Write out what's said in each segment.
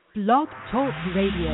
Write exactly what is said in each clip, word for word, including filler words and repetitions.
Blog Talk Radio.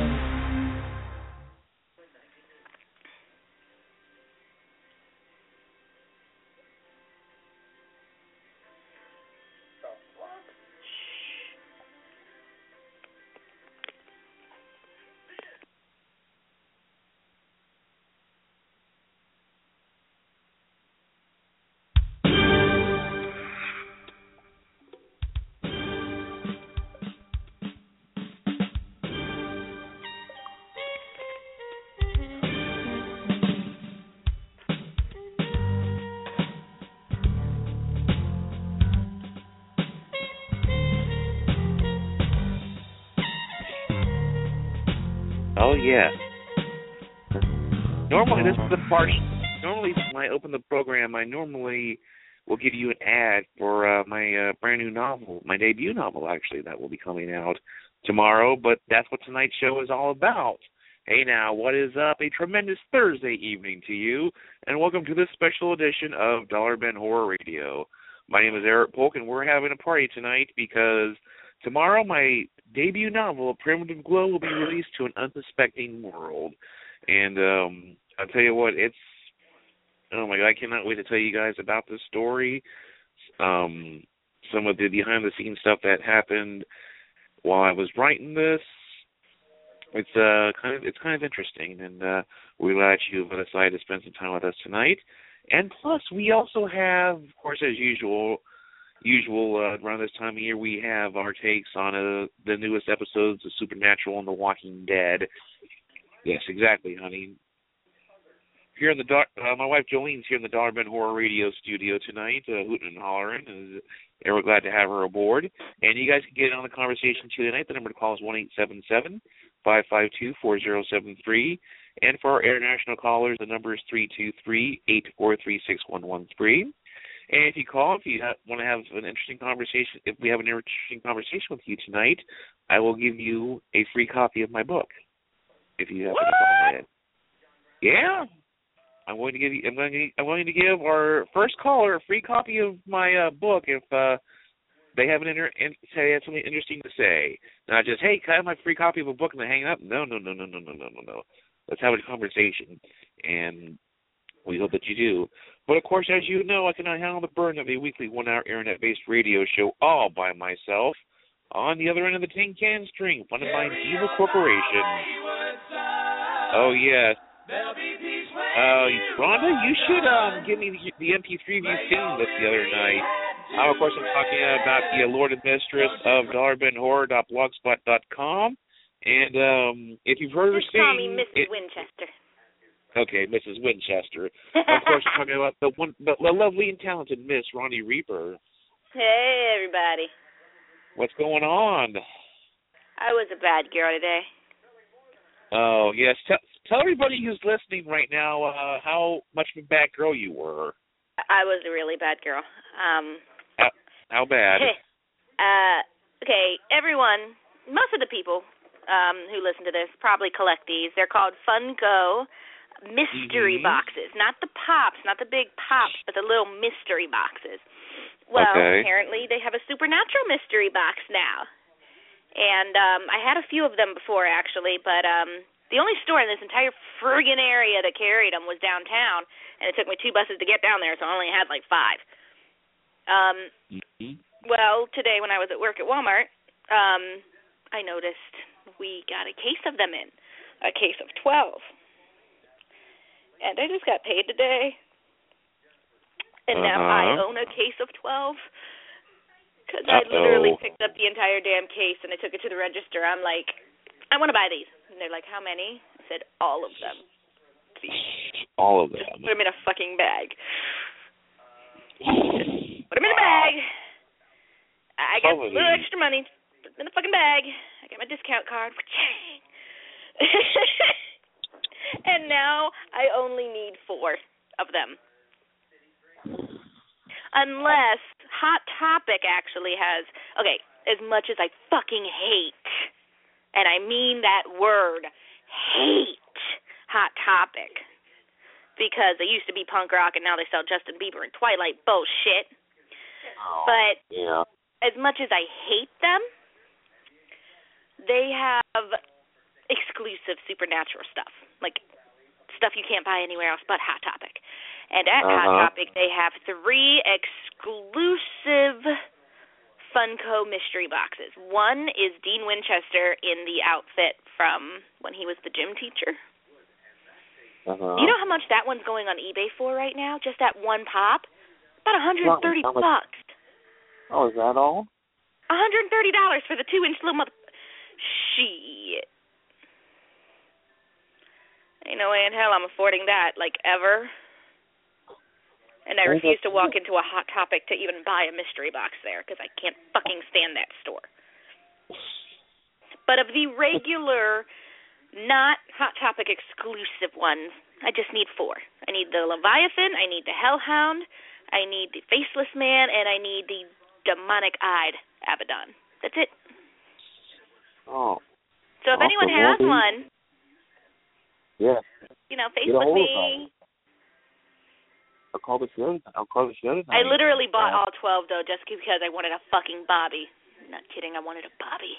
Oh, yeah. Normally, this is the part. Normally, when I open the program, I normally will give you an ad for uh, my uh, brand new novel, my debut novel, actually, that will be coming out tomorrow. But that's what tonight's show is all about. Hey, now, what is up? A tremendous Thursday evening to you, and welcome to this special edition of Dollar Ben Horror Radio. My name is Eric Polk, and we're having a party tonight because tomorrow my debut novel, Primitive Glow, will be released to an unsuspecting world. And um, I'll tell you what, it's, oh my God, I cannot wait to tell you guys about this story, um, some of the behind-the-scenes stuff that happened while I was writing this. It's uh kind of it's kind of interesting, and uh, we're glad you decided to spend some time with us tonight. And plus, we also have, of course, as usual, usual uh, around this time of year, we have our takes on uh, the newest episodes of Supernatural and The Walking Dead. Yes, exactly, honey. Here in the dar- uh, my wife Jolene's here in the Dollar Ben Horror Radio studio tonight, uh, hooting and hollering, and uh, we're glad to have her aboard. And you guys can get in on the conversation too tonight. The number to call is one eight seven seven, five five two, four zero seven three. And for our international callers, the number is three two three, eight four three, six one one three. And if you call, if you ha- want to have an interesting conversation, if we have an interesting conversation with you tonight, I will give you a free copy of my book. If you happen to call ahead. Yeah. I'm going to give you. I'm going to. I'm going to give our first caller a free copy of my uh, book if uh, they have an inter- in, say have something interesting to say. Not just, hey, can I have my free copy of a book and then hang up? No, no, no, no, no, no, no, no, no. Let's have a conversation, and we hope that you do. But of course, as you know, I cannot handle the burden of a weekly one-hour internet-based radio show all by myself. On the other end of the tin can string, funded by an evil corporation. Oh yes. Uh, Rhonda, you should um give me the, the M P three view singing list the other night. Uh, of course, I'm talking about the Lord and Mistress of dollar ben horror dot blogspot dot com. And um, if you've heard her Just sing, call me Missus it, Winchester. Okay, Missus Winchester. Of course, I'm talking about the one, the, the lovely and talented Miss Ronnie Reaper. Hey, everybody. What's going on? I was a bad girl today. Oh, yes. Tell, tell everybody who's listening right now uh, how much of a bad girl you were. I was a really bad girl. Um, how, how bad? uh, okay, everyone, most of the people um, who listen to this probably collect these. They're called Funko mystery mm-hmm. boxes. Not the pops, not the big pops, but the little mystery boxes. Well, okay. Apparently they have a Supernatural mystery box now. And um, I had a few of them before, actually, but um, the only store in this entire friggin' area that carried them was downtown, and it took me two buses to get down there, so I only had like five. Um, mm-hmm. Well, today when I was at work at Walmart, um, I noticed we got a case of them in, a case of twelve. And I just got paid today. And uh-huh. now I own a case of twelve because I literally picked up the entire damn case and I took it to the register. I'm like, I want to buy these. And they're like, how many? I said, all of them. All of them. Just put them in a fucking bag. Just put them in a bag. I got a little extra money. Put them in a fucking bag. I got my discount card. And now I only need four of them. Unless Hot Topic actually has, okay, as much as I fucking hate, and I mean that word, hate Hot Topic, because they used to be punk rock and now they sell Justin Bieber and Twilight bullshit. Oh, but yeah. as much as I hate them, they have exclusive supernatural stuff, like stuff you can't buy anywhere else but Hot Topic. And at uh-huh. Hot Topic, they have three exclusive Funko mystery boxes. One is Dean Winchester in the outfit from when he was the gym teacher. Uh-huh. You know how much that one's going on eBay for right now? Just that one pop? About one hundred thirty well, bucks. Oh, is that all? one hundred thirty dollars for the two-inch little mother... Shit. Ain't no way in hell I'm affording that, like, ever. And I refuse to walk into a Hot Topic to even buy a mystery box there because I can't fucking stand that store. But of the regular, not Hot Topic exclusive ones, I just need four. I need the Leviathan, I need the Hellhound, I need the Faceless Man, and I need the demonic-eyed Abaddon. That's it. Oh. So if anyone has one, yeah, you know, Facebook me. I'll call the show. I'll call the show tonight. I literally bought all twelve though, just because I wanted a fucking Bobby. I'm not kidding. I wanted a Bobby.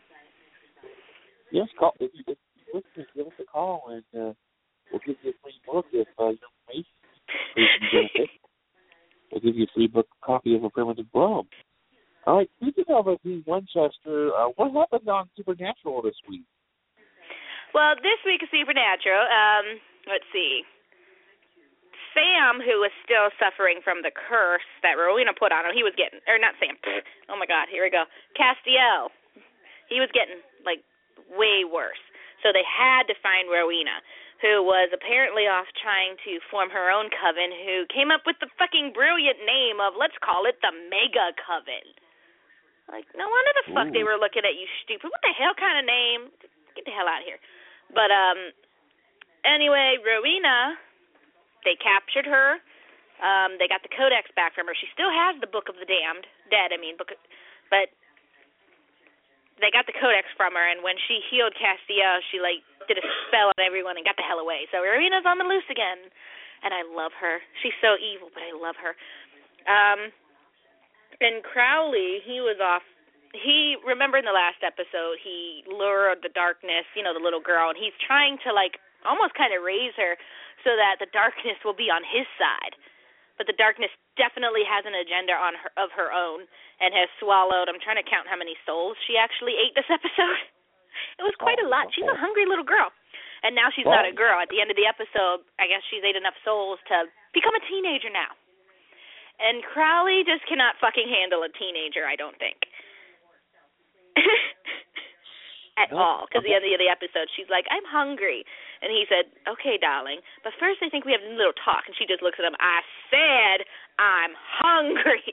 Yes, call. If you, if you listen, give us a call, and uh, we'll give you a free book if uh, your information. We'll give you a free book copy of A Primitive Globe. All right. Speaking of Dean Winchester, uh, what happened on Supernatural this week? Well, this week of Supernatural, um, let's see. Sam, who was still suffering from the curse that Rowena put on him, he was getting, or not Sam, oh my God, here we go, Castiel, he was getting, like, way worse. So they had to find Rowena, who was apparently off trying to form her own coven, who came up with the fucking brilliant name of, let's call it the Mega Coven. Like, no wonder the fuck Ooh. They were looking at you stupid. What the hell kind of name? Get the hell out of here. But, um, anyway, Rowena... They captured her. Um, they got the codex back from her. She still has the Book of the Damned, dead, I mean, book, but they got the codex from her, and when she healed Castiel, she, like, did a spell on everyone and got the hell away. So Rowena's on the loose again, and I love her. She's so evil, but I love her. Um, and Crowley, he was off. He, remember in the last episode, he lured the darkness, you know, the little girl, and he's trying to, like, almost kind of raise her so that the darkness will be on his side. But the darkness definitely has an agenda on her, of her own and has swallowed, I'm trying to count how many souls she actually ate this episode. It was quite a lot. She's a hungry little girl. And now she's not a girl. At the end of the episode, I guess she's ate enough souls to become a teenager now. And Crowley just cannot fucking handle a teenager, I don't think. At all. Because at the end of the episode, she's like, I'm hungry. And he said, okay, darling, but first I think we have a little talk. And she just looks at him, I said I'm hungry.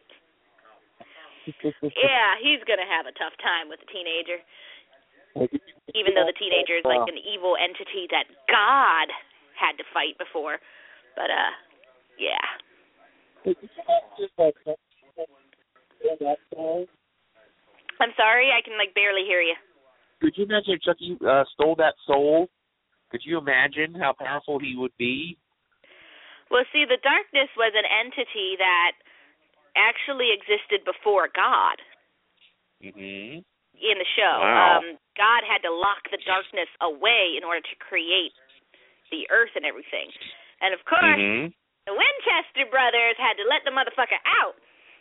Yeah, he's going to have a tough time with a teenager. Even though the teenager is like an evil entity that God had to fight before. But, uh, yeah. I'm sorry, I can, like, barely hear you. Could you imagine if Chucky uh, stole that soul? Could you imagine how powerful he would be? Well, see, the darkness was an entity that actually existed before God. Mm-hmm. In the show. Wow. Um, God had to lock the darkness away in order to create the earth and everything. And, of course, mm-hmm. the Winchester brothers had to let the motherfucker out.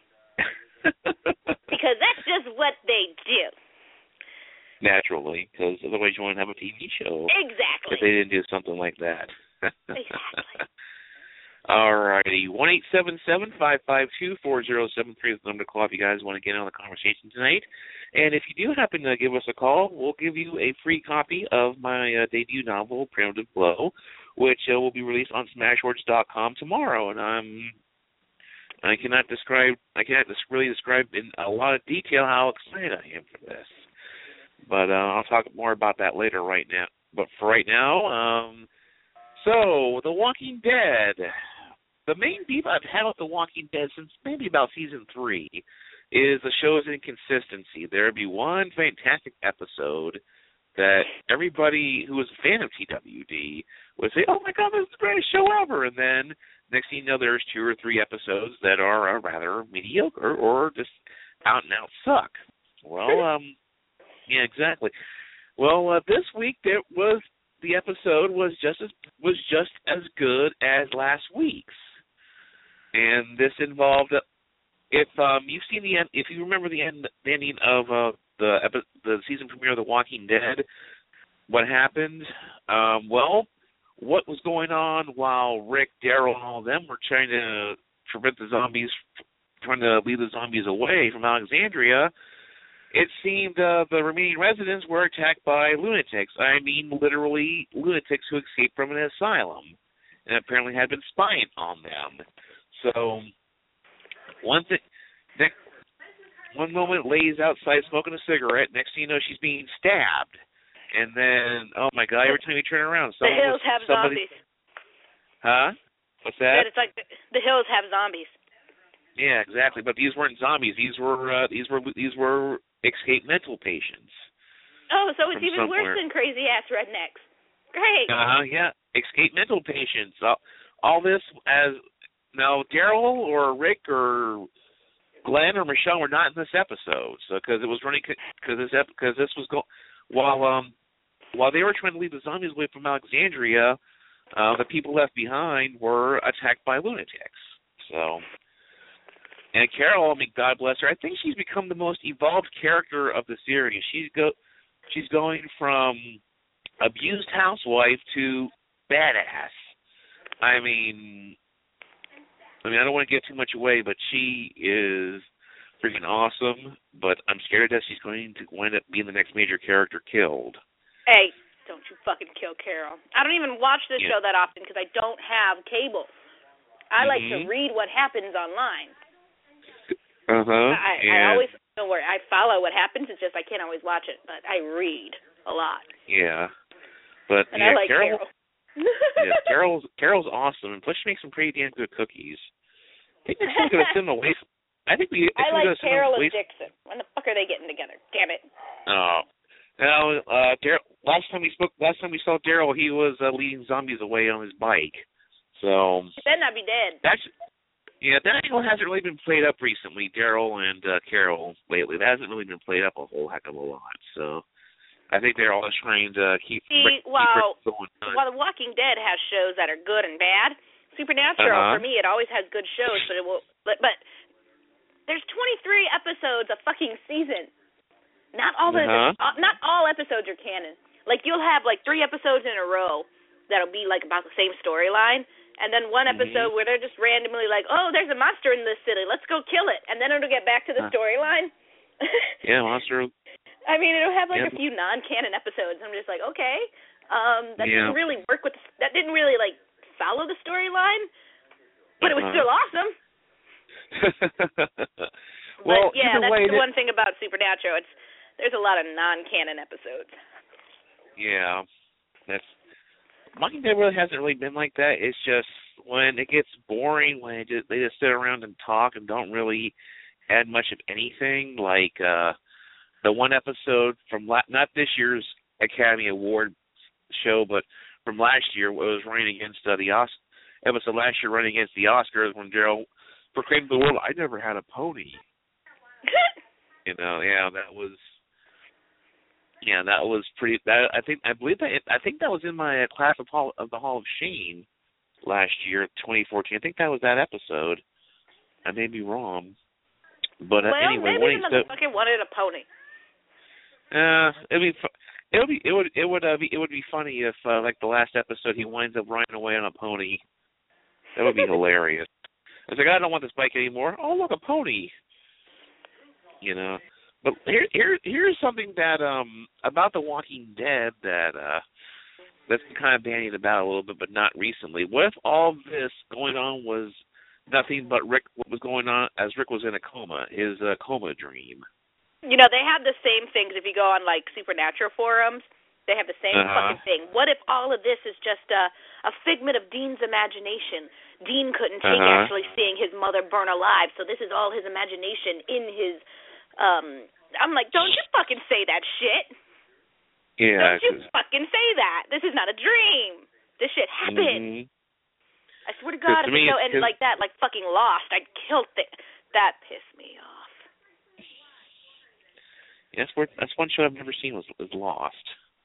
Because that's just what they do. Naturally, because otherwise you wouldn't have a T V show. Exactly. If they didn't do something like that. Exactly. All righty. one eight seven seven, five five two, four zero seven three is the number to call if you guys want to get in on the conversation tonight. And if you do happen to give us a call, we'll give you a free copy of my uh, debut novel, Primitive Glow, which uh, will be released on Smashwords dot com tomorrow. And I'm... I cannot describe, I cannot really describe in a lot of detail how excited I am for this. But uh, I'll talk more about that later right now. But for right now, um, so, The Walking Dead. The main beef I've had with The Walking Dead since maybe about season three is the show's inconsistency. There would be one fantastic episode that everybody who was a fan of T W D would say, oh my God, this is the greatest show ever. And then next thing you know, there's two or three episodes that are uh, rather mediocre or just out and out suck. Well, um, yeah, exactly. Well, uh, this week there was the episode was just as was just as good as last week's, and this involved. Uh, if um, you've seen the end, if you remember the end, the ending of uh, the epi- the season premiere of The Walking Dead, what happened? Um, well, what was going on while Rick, Daryl, and all of them were trying to prevent the zombies, trying to lead the zombies away from Alexandria? It seemed uh, the remaining residents were attacked by lunatics. I mean, literally lunatics who escaped from an asylum and apparently had been spying on them. So, one thing, next, one moment Lay's outside smoking a cigarette. Next thing you know, she's being stabbed. And then, oh my God! Every time you turn around, the hills was, have somebody, zombies. Huh? What's that? It's like the, the hills have zombies. Yeah, exactly. But these weren't zombies. These were uh, these were these were escaped mental patients. Oh, so it's even somewhere. worse than crazy ass rednecks. Great. Uh huh. Yeah, escaped mental patients. All, all this as now Daryl or Rick or Glenn or Michonne were not in this episode, so because it was running because this because this was going while um while they were trying to lead the zombies away from Alexandria, uh, the people left behind were attacked by lunatics. So. And Carol, I mean, God bless her, I think she's become the most evolved character of the series. She's go, she's going from abused housewife to badass. I mean, I mean, I don't want to give too much away, but she is freaking awesome. But I'm scared that she's going to wind up being the next major character killed. Hey, don't you fucking kill Carol. I don't even watch this yeah. show that often because I don't have cable. I mm-hmm. like to read what happens online. Uh huh. I, I always know where I follow what happens. It's just I can't always watch it, but I read a lot. Yeah, but and yeah, I like Carol. Carol. yeah, Carol's Carol's awesome, and plus she makes some pretty damn good cookies. I think we're going to send them away. From, I think we. I, I like Carol and away Dixon. When the fuck are they getting together? Damn it. Oh. Now, uh, Daryl. Last time we spoke, last time we saw Daryl, he was uh, leading zombies away on his bike. So. He better not be dead. That's. Yeah, that angle hasn't really been played up recently, Daryl and uh, Carol, lately. That hasn't really been played up a whole heck of a lot. So I think they're all just trying to keep, See, keep while, going on. While The Walking Dead has shows that are good and bad, Supernatural, uh-huh. for me, it always has good shows, but it will. But, but there's twenty-three episodes a fucking season. Not all the uh-huh. uh, not all episodes are canon. Like, you'll have, like, three episodes in a row that'll be, like, about the same storyline. And then one episode mm-hmm. where they're just randomly like, oh, there's a monster in this city. Let's go kill it. And then it'll get back to the storyline. yeah, monster. I mean, it'll have like yeah. a few non-canon episodes. I'm just like, okay, um, that yeah. didn't really work with. The, that didn't really like follow the storyline, but uh-huh. it was still awesome. well, but yeah, that's way, the that... one thing about Supernatural. It's there's a lot of non-canon episodes. Yeah, that's. Walking Dead really hasn't really been like that. It's just when it gets boring, when it just, they just sit around and talk and don't really add much of anything. Like uh, the one episode from la- not this year's Academy Award show, but from last year, it was running against uh, the Os- episode last year running against the Oscars when Daryl proclaimed to the world, "I never had a pony." you know, yeah, that was. Yeah, that was pretty. That I think I believe that I think that was in my class of Hall of the Hall of Shame last year, twenty fourteen. I think that was that episode. I may be wrong, but uh, well, anyway, maybe the motherfucker wanted a pony. Uh, it'd be it would be it would it would uh, be it would be funny if uh, like the last episode he winds up riding away on a pony. That would be hilarious. I was like, I don't want this bike anymore. Oh, look, a pony. You know. But here, here, here's something that um about The Walking Dead that uh that's been kind of bandied about a little bit, but not recently. What if all this going on was nothing but Rick? What was going on as Rick was in a coma, his uh, coma dream? You know, they have the same things. If you go on like Supernatural forums, they have the same uh-huh. fucking thing. What if all of this is just a a figment of Dean's imagination? Dean couldn't take uh-huh. actually seeing his mother burn alive, so this is all his imagination in his. Um, I'm like, don't you fucking say that shit. Yeah. Don't you fucking say that. This is not a dream. This shit happened. Mm-hmm. I swear to God, if me, it go ended like that, like fucking Lost, I'd kill it. That pissed me off. Yeah, that's, where, that's one show I've never seen was, was Lost.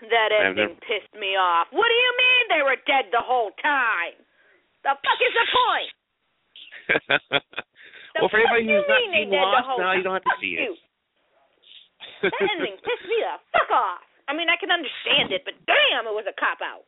That ending never... pissed me off. What do you mean they were dead the whole time? The fuck is the point? Well, for anybody who's not seen Lost, now you don't have to fuck see you. it. That ending pissed me the fuck off. I mean, I can understand it, but damn, it was a cop-out.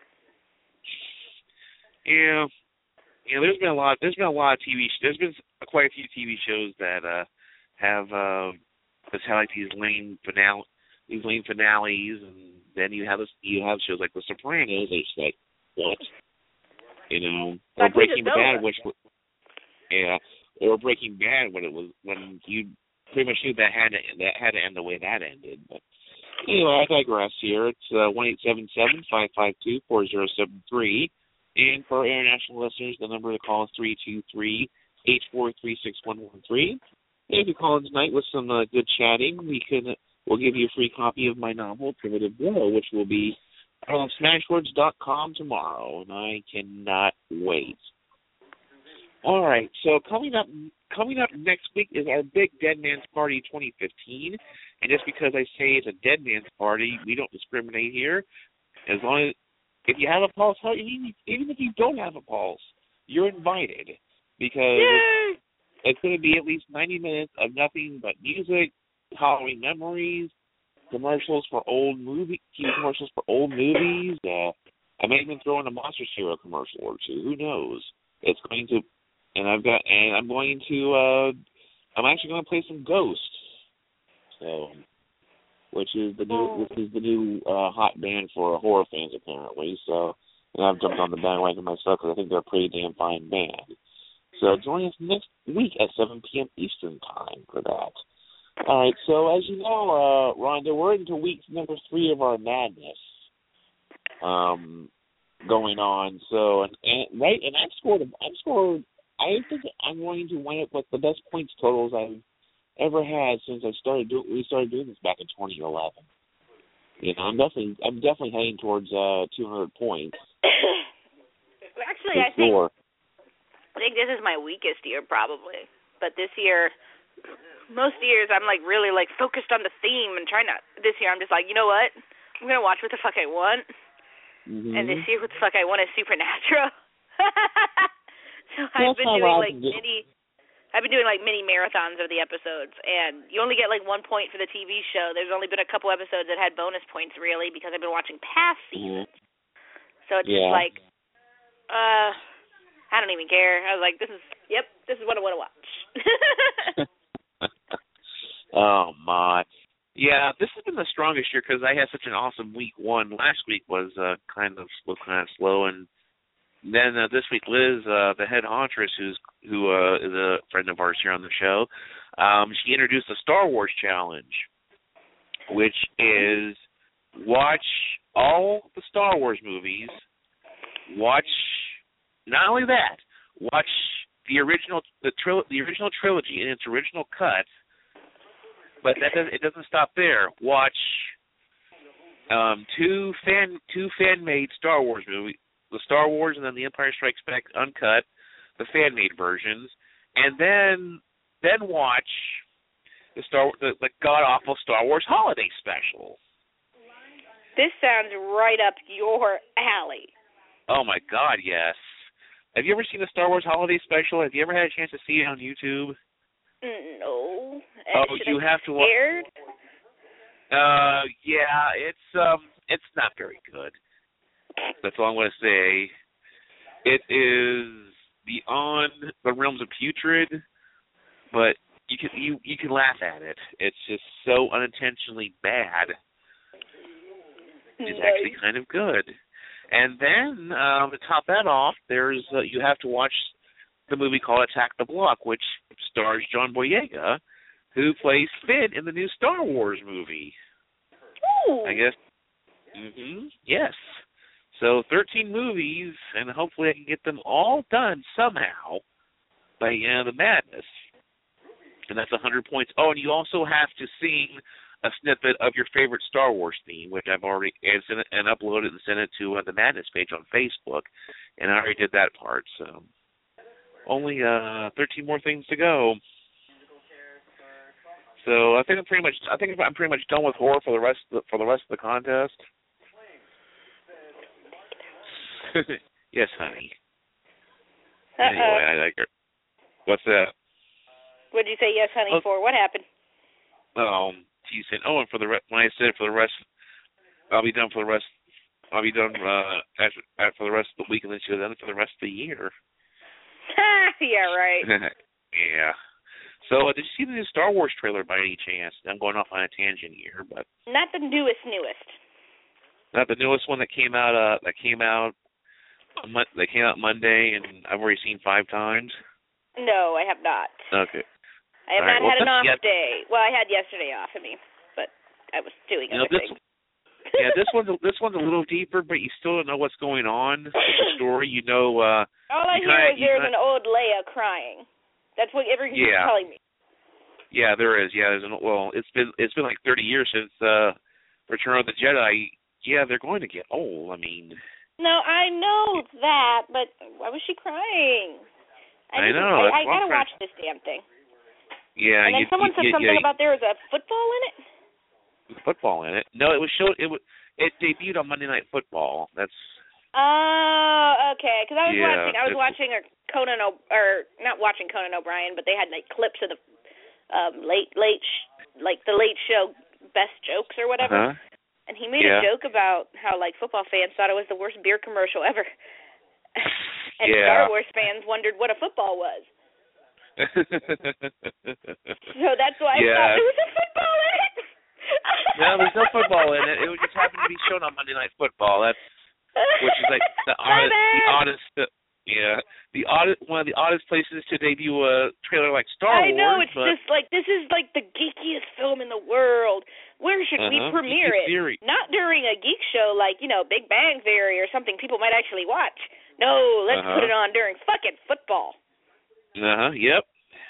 Yeah. Yeah, there's been a lot. There's been a lot of T V. There's been quite a few T V shows that uh, have uh, just had like these lame finale, these lame finales, and then you have this, you have shows like The Sopranos. They just like what, you know, or like Breaking Bad, which yeah, or Breaking Bad when it was when you pretty much knew that had to that had to end the way that ended. But anyway, I digress here. It's uh, one eight seven seven five five two four zero seven three. And for our international listeners, the number to call is three two three, eight four three, six one one three. And if you call in tonight with some uh, good chatting, we can, we'll give you a free copy of my novel, Primitive Blow, which will be on smashwords dot com tomorrow, and I cannot wait. All right, so coming up coming up next week is our big Dead Man's Party twenty fifteen. And just because I say it's a Dead Man's Party, we don't discriminate here. As long as If you have a pulse, even if you don't have a pulse, you're invited because Yay! it's, it's going to be at least ninety minutes of nothing but music, Halloween memories, commercials for old movie, T V commercials for old movies. Uh, I may even throw in a Monster Cereal commercial or two. Who knows? It's going to, and I've got, and I'm going to, uh, I'm actually going to play some Ghosts. So. Which is the new, which is the new uh, hot band for horror fans apparently. So, and I've jumped on the bandwagon myself because I think they're a pretty damn fine band. So join us next week at seven p.m. Eastern time for that. All right. So as you know, uh, Rhonda, we're into week number three of our madness um, going on. So and, and right, and I've scored. I've scored. I think I'm going to wind up with the best points totals I've ever had since I started doing we started doing this back in twenty eleven. You know, I'm definitely I'm definitely heading towards uh two hundred points. Actually, I think sure. I think this is my weakest year probably. But this year, most years I'm like really like focused on the theme and trying to. This year I'm just like, you know what? I'm gonna watch what the fuck I want. Mm-hmm. And this year, what the fuck I want is Supernatural. So I've been doing like mini. I've been doing, like, mini marathons of the episodes, and you only get, like, one point for the T V show. There's only been a couple episodes that had bonus points, really, because I've been watching past seasons. Mm-hmm. So it's yeah. just like, uh, I don't even care. I was like, this is, yep, this is what I want to watch. Oh, my. Yeah, this has been the strongest year because I had such an awesome week one. Last week was uh, kind of slow, kind of slow, and then uh, this week, Liz, uh, the head hauntress, who's who uh, is a friend of ours here on the show, um, she introduced a Star Wars challenge, which is watch all the Star Wars movies. Watch not only that, watch the original the tril- the original trilogy in its original cut. But that does, it doesn't stop there. Watch um, two fan two fan made Star Wars movies. The Star Wars and then The Empire Strikes Back uncut, the fan-made versions, and then then watch the Star the, the god-awful Star Wars Holiday Special. This sounds right up your alley. Oh my God, yes. Have you ever seen the Star Wars Holiday Special? Have you ever had a chance to see it on YouTube? No. Oh, Should you I have to watch. Scared? Uh, yeah, it's um, it's not very good. That's all I'm going to say. It is beyond the realms of putrid, but you can you, you can laugh at it. It's just so unintentionally bad. It's Nice. actually kind of good. And then um, to top that off, there's uh, you have to watch the movie called Attack the Block, which stars John Boyega, who plays Finn in the new Star Wars movie. Ooh. I guess. Mm-hmm. Yes. So thirteen movies, and hopefully I can get them all done somehow by uh, the madness. And that's one hundred points. Oh, and you also have to sing a snippet of your favorite Star Wars theme, which I've already and, sent it, and uploaded and sent it to uh, the Madness page on Facebook, and I already did that part. So only uh, thirteen more things to go. So I think I'm pretty much I think I'm pretty much done with horror for the rest of the, for the rest of the contest. Yes, honey. Uh-oh. Anyway, I like her. What's that? What'd you say yes, honey, Oh. for? What happened? Um, she said, "Oh, and for the re- when I said for the rest, I'll be done for the rest. I'll be done uh, after, after for the rest of the week, and then she was done for the rest of the year." Yeah, right. Yeah. So, uh, did you see the new Star Wars trailer by any chance? I'm going off on a tangent here, but Not the newest, newest. not the newest one that came out. Uh, that came out. on Mon- That came out Monday, and I've already seen five times. No, I have not. Okay. I have All right, not well, had an off yeah. day. Well, I had yesterday off of me, but I was doing You know, other this, things. yeah, this one's a, this one's a little deeper, but you still don't know what's going on with the story. You know, uh, all I you hear kinda, is you there's kinda, an old Leia crying. That's what everyone's Yeah. telling me. Yeah, there is. Yeah, there's an well. It's been it's been like thirty years since uh, Return of the Jedi. Yeah, they're going to get old. I mean, No, I know that, but why was she crying? I need know, To, that's I, I what I'm gotta trying- watch this damn thing. yeah. And then you, someone you, said you, something yeah, about there was a football in it. football in it. No, it was showed. It was it debuted on Monday Night Football. That's Oh, okay. Because I was Yeah, watching, I was it's- watching a Conan, o- or not watching Conan O'Brien, but they had like clips of the um, late, late, sh- like the Late Show best jokes or whatever. uh-huh. And he made Yeah. a joke about how like football fans thought it was the worst beer commercial ever, and Yeah. Star Wars fans wondered what a football was. So that's why I Yeah. thought there was a football in it. No, there's no football in it. It would just happen to be shown on Monday Night Football. That's which is like the My oddest, the bad. oddest, uh, yeah, the oddest, one of the oddest places to debut a trailer like Star I know, Wars. it's but, just like, this is like the geekiest film in the world. Where should we Uh-huh. premiere Geeky it? Theory. Not during a geek show like, you know, Big Bang Theory or something people might actually watch. No, let's Uh-huh. put it on during fucking football. Uh huh. Yep.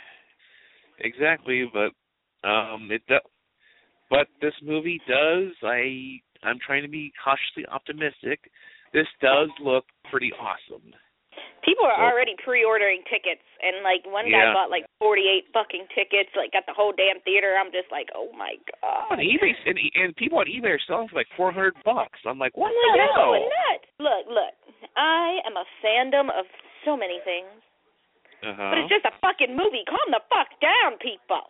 Exactly, but um, it does. But this movie does. I I'm trying to be cautiously optimistic. This does look pretty awesome. People are So- already pre-ordering tickets, and like one guy Yeah. bought like forty-eight fucking tickets, like got the whole damn theater. I'm just like, oh my god. On eBay, and, and people on eBay are selling for like four hundred bucks. I'm like, what I'm the like, you're hell? going nuts. Look, look. I am a fandom of so many things, Uh-huh. but it's just a fucking movie. Calm the fuck down, people.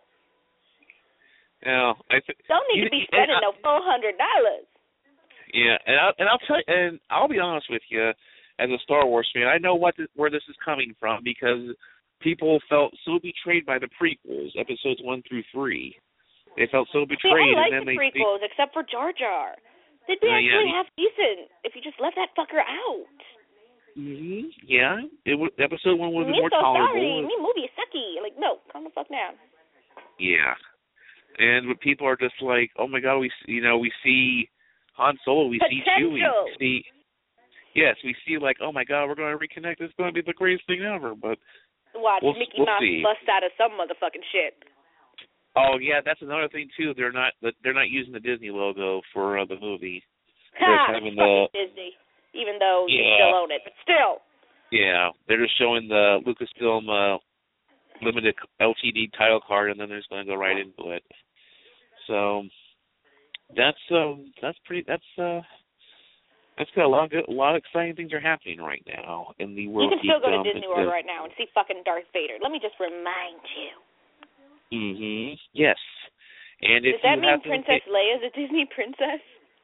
Yeah, I th- Don't need you- to be and spending I- no four hundred dollars. Yeah, and I'll and I'll tell you, and I'll be honest with you, as a Star Wars fan, I know what this, where this is coming from because people felt so betrayed by the prequels, episodes one through three. They felt so See, betrayed, I like and then the they, prequels, except for Jar Jar. They'd be Uh, yeah, actually he- half decent if you just left that fucker out. they mm-hmm, yeah, it would, episode one would have Me been more so tolerable. sorry. Me movie sucky. Like, no, calm the fuck down. Yeah, and when people are just like, oh my god, we s- you know we see Han Solo, we see Chewie, Potential. we see yes, we see like, oh my god, we're going to reconnect. It's going to be the greatest thing ever, but. Watch We'll- Mickey we'll Mouse see. bust out of some motherfucking shit. Oh yeah, that's another thing too. They're not they're not using the Disney logo for uh, the movie. They're Ha! having Fucking the Disney. Even though you Yeah. still own it, but still. yeah, they're just showing the Lucasfilm uh, limited L T D title card, and then they're just going to go right into it. So that's um that's pretty that's uh that's got a lot of good, a lot of exciting things are happening right now in the You world. can still go to geekdom. Disney It's, World uh, right now and see fucking Darth Vader. Let me just remind you. Mhm. Yes. And if Does that you mean happen to Princess take- Leia's a Disney princess?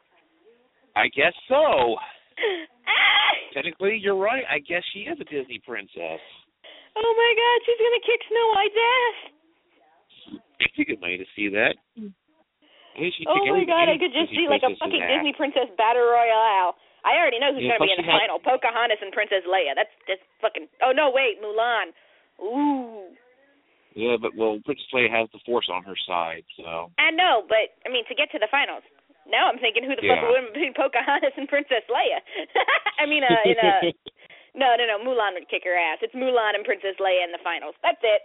I guess so. Ah! Technically, you're right. I guess she is a Disney princess. Oh my god, she's gonna kick Snow White's ass. It's a good way to see that. Yeah, she Oh took my every- god, I any could just Disney see like a princess's fucking ass. Disney princess battle royale. I already know who's Yeah, gonna be plus in the she had- final. Pocahontas and Princess Leia. That's just fucking. Oh no, wait, Mulan. Ooh. Yeah, but well, Princess Leia has the Force on her side, so. I know, but I mean to get to the finals. Now I'm thinking who the fuck Yeah. will win between Pocahontas and Princess Leia. I mean, uh, in a no, no, no. Mulan would kick her ass. It's Mulan and Princess Leia in the finals. That's it.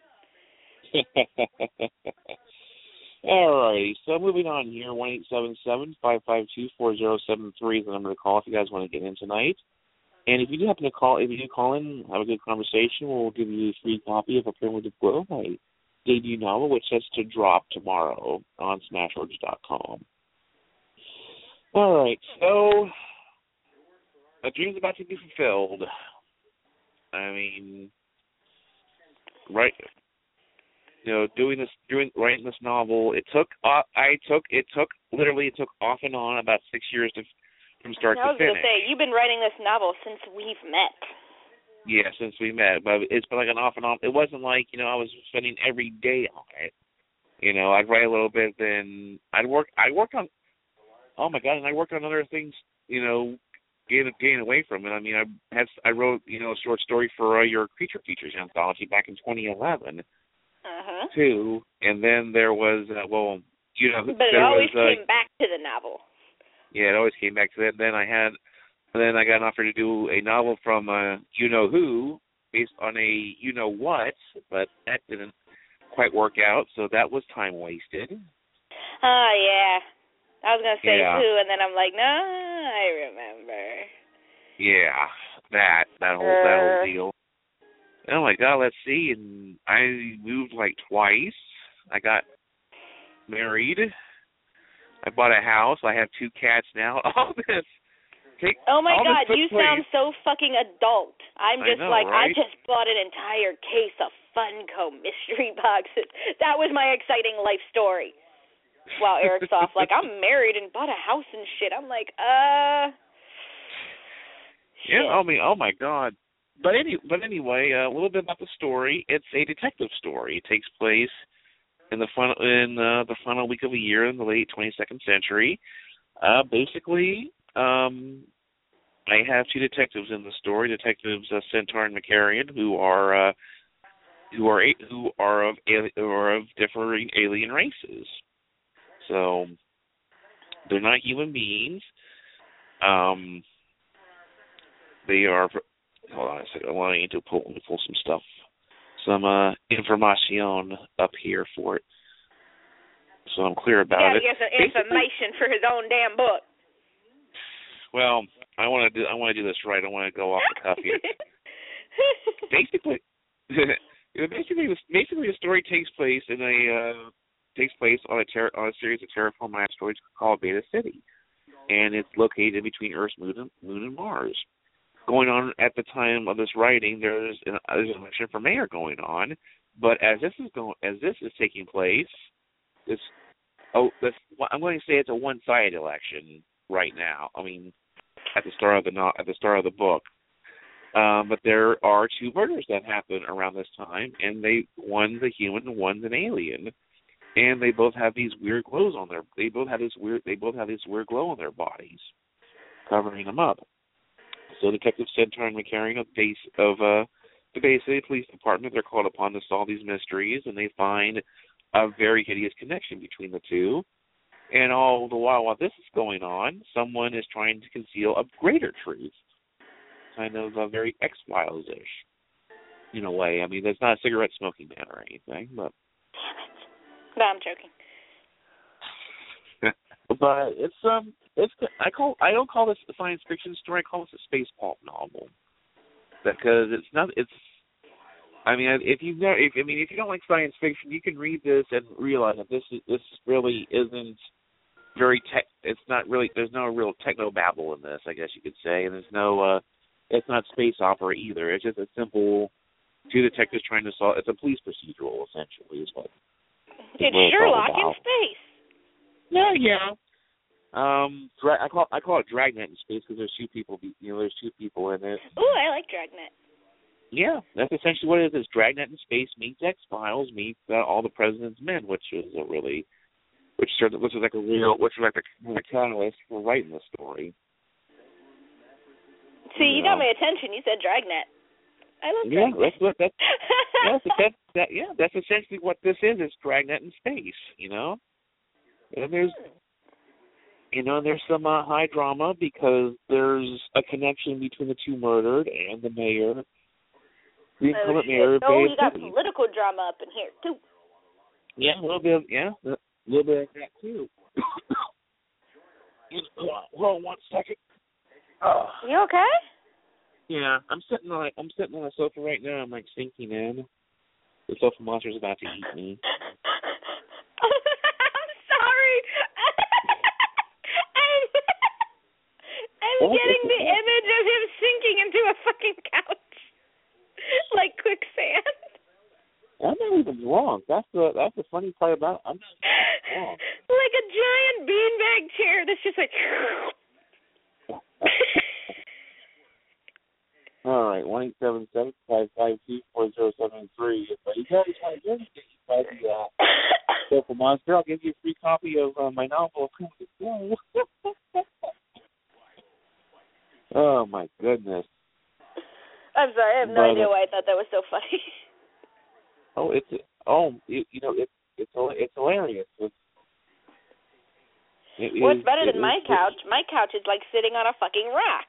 Alrighty, so moving on here, one eight seven seven, five five two, four zero seven three is the number to call if you guys want to get in tonight. And if you do happen to call, if you do call in, have a good conversation, we'll give you a free copy of A Primitive Glow, my debut novel, which sets to drop tomorrow on Smashwords dot com. Alright, so a dream's about to be fulfilled. I mean, right, you know, doing this, doing writing this novel, it took, uh, I took, it took, literally, it took off and on about six years to, from start I was to finish. going to say, you've been writing this novel since we've met. Yeah, since we met, but it's been like an off and on. It wasn't like, you know, I was spending every day on it. You know, I'd write a little bit, then I'd work, I worked on, oh my God, and I worked on other things, you know, getting, getting away from it. I mean, I had, I wrote, you know, a short story for uh, your Creature Features anthology back in twenty eleven, uh-huh. too, and then there was, uh, well, you know, but there it always was, uh, came back to the novel. Yeah, it always came back to that. Then I had, then I got an offer to do a novel from uh, You Know Who, based on a You Know What, but that didn't quite work out, so that was time wasted. Oh, yeah. I was going to say yeah. who, and then I'm like, no, I remember. Yeah, that, that whole, uh, that whole deal. Oh my God, let's see, and I moved like twice. I got married. I bought a house. I have two cats now. All this. Take, oh my all God, this you place. sound so fucking adult. I'm just I know, like, right? I just bought an entire case of Funko mystery boxes. That was my exciting life story. While Eric's off, like, I'm married and bought a house and shit. I'm like, uh. Yeah, shit. I mean, oh my God. But any, but anyway, uh, a little bit about the story. It's a detective story. It takes place in the fun, in uh, the final week of a year in the late twenty-second century. Uh, basically, um, I have two detectives in the story. Detectives uh, Centaur and Macarian, who are uh, who are who are of who are of differing alien races. So they're not human beings. Um, they are. Hold on a second. I want to pull pull some stuff, some uh, information up here for it, so I'm clear about yeah, it. Yeah, some information for his own damn book. Well, I want to do. I want to do this right. I want to go off the cuff here. basically, basically, basically, the story takes place in a uh, takes place on a ter- on a series of terraforming asteroids called Beta City, and it's located between Earth's moon and, moon and Mars. Going on at the time of this writing, there's an, there's an election for mayor going on, but as this is going, as this is taking place, this oh, this, I'm going to say it's a one-sided election right now. I mean, at the start of the not at the start of the book, um, but there are two murders that happen around this time, and they one's a human, and one's an alien, and they both have these weird glows on their. They both have this weird. They both have this weird glow on their bodies, covering them up. So Detective Centaur and Macarian of, base, of uh, the Bay City Police Department, they're called upon to solve these mysteries, and they find a very hideous connection between the two. And all the while, while this is going on, someone is trying to conceal a greater truth, kind of a very X-Files-ish, in a way. I mean, there's not a cigarette-smoking man or anything, but... Damn it. No, I'm joking. But it's um it's I call I don't call this a science fiction story. I call this a space pulp novel because it's not it's. I mean, if you know, if I mean, if you don't like science fiction, you can read this and realize that this is this really isn't very tech. It's not really. There's no real techno babble in this, I guess you could say, and there's no. Uh, it's not space opera either. It's just a simple two detectives trying to solve. It's a police procedural, essentially, is what. It's Sherlock in space. Yeah, yeah. Um, dra- I call I call it Dragnet in space because there's two people. You know, there's two people in it. Ooh, I like Dragnet. Yeah, that's essentially what it is. Dragnet in space meets X-Files meets uh, All the President's Men, which is a really, which sort of, which is like a real, which is like a, a catalyst for writing the story. See, you, you got know. my attention. You said Dragnet. I love yeah, Dragnet. that's what that's. yeah, that's, that, that, yeah, that's essentially what this is. It's Dragnet in space. You know. And there's, you know, there's some uh, high drama because there's a connection between the two murdered and the mayor, the incumbent mayor of Bay Oh, you got City. political drama up in here too. Yeah, a little bit. Of, yeah, a little bit of that too. Hold on, hold on one second. Oh. You okay? Yeah, I'm sitting on I'm sitting on a sofa right now. I'm like sinking in. The sofa monster's about to eat me. I'm sorry. I'm, I'm getting the image of him sinking into a fucking couch like quicksand. I'm not even drunk. That's the that's the funny part about it. I'm not even drunk. Like a giant beanbag chair that's just like. All right, one eight seven seven five five two four zero seven three. If you guys want to get by the uh, Soulful Monster, I'll give you a free copy of uh, my novel. Oh my goodness! I'm sorry, I have no but, idea uh, why I thought that was so funny. Oh, it's oh, it, you know, it's it's it's hilarious. It's, it What's is, better it than my is, couch? My couch is like sitting on a fucking rack.